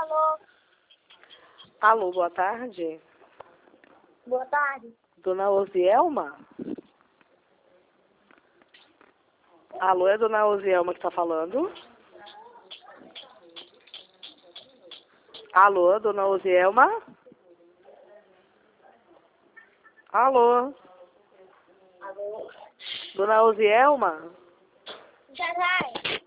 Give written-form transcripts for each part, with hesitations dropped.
Alô? Alô, boa tarde. Boa tarde. Dona Osielma? Alô, é Dona Osielma que está falando? Alô, Dona Osielma? Alô? Alô? Dona Osielma? Já vai.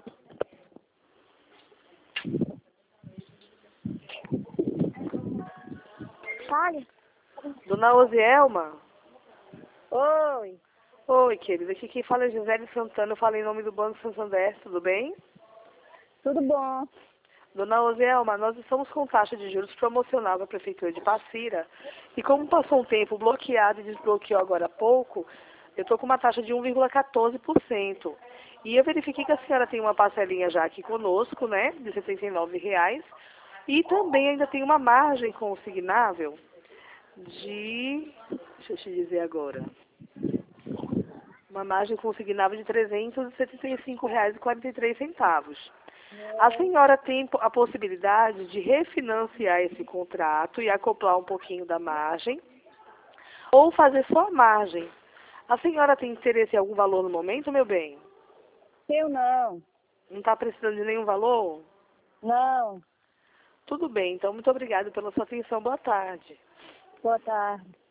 Fale. Dona Osielma? Oi. Oi, querida. Aqui quem fala é Gisele Santana. Eu falo em nome do Banco Santander, tudo bem? Tudo bom? Dona Osielma, nós estamos com taxa de juros promocional para a Prefeitura de Passira. E como passou um tempo bloqueado e desbloqueou agora há pouco, eu estou com uma taxa de 1,14%. E eu verifiquei que a senhora tem uma parcelinha já aqui conosco, né, de R$ 79,00. E também ainda tem uma margem consignável de, deixa eu te dizer agora, uma margem consignável de R$ 375,43. A senhora tem a possibilidade de refinanciar esse contrato e acoplar um pouquinho da margem, ou fazer só a margem. A senhora tem interesse em algum valor no momento, meu bem? Eu não. Não está precisando de nenhum valor? Não. Tudo bem, então muito obrigada pela sua atenção. Boa tarde. Boa tarde.